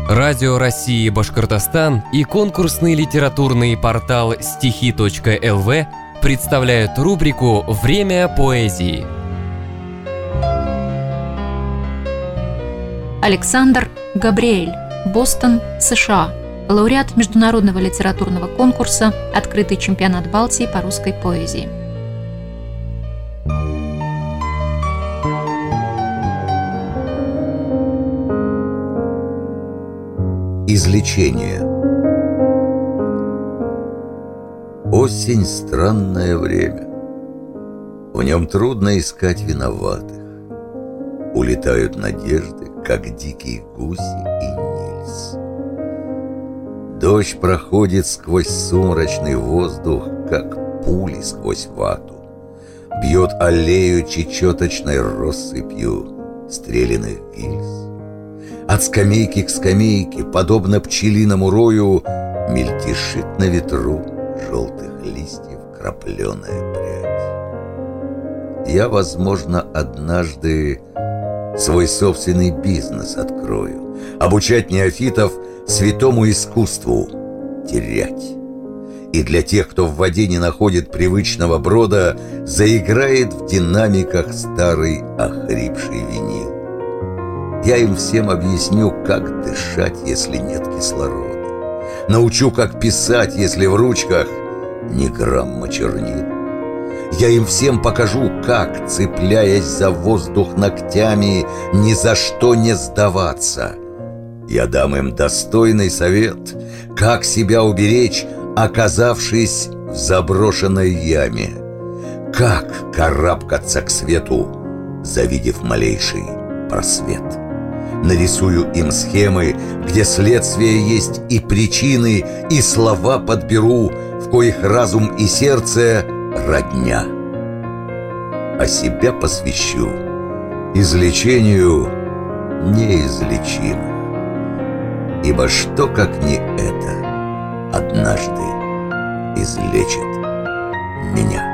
Радио России Башкортостан и конкурсный литературный портал стихи.лв представляют рубрику «Время поэзии». Александр Габриэль, Бостон, США. Лауреат международного литературного конкурса «Открытый чемпионат Балтии по русской поэзии». Излечение. Осень — странное время. В нем трудно искать виноватых. Улетают надежды, как дикие гуси и Нильс. Дождь проходит сквозь сумрачный воздух, как пули сквозь вату. Бьет аллею чечеточной россыпью стреляных гильз. От скамейки к скамейке, подобно пчелиному рою, мельтешит на ветру желтых листьев крапленая прядь. Я, возможно, однажды свой собственный бизнес открою, обучать неофитов святому искусству терять. И для тех, кто в воде не находит привычного брода, заиграет в динамиках старый охрипший винил. Я им всем объясню, как дышать, если нет кислорода. Научу, как писать, если в ручках ни грамма чернил. Я им всем покажу, как, цепляясь за воздух ногтями, ни за что не сдаваться. Я дам им достойный совет, как себя уберечь, оказавшись в заброшенной яме. Как карабкаться к свету, завидев малейший просвет. Нарисую им схемы, где следствия есть и причины, и слова подберу, в коих разум и сердце родня. А себя посвящу излечению неизлечимых. Ибо что, как не это, однажды излечит меня.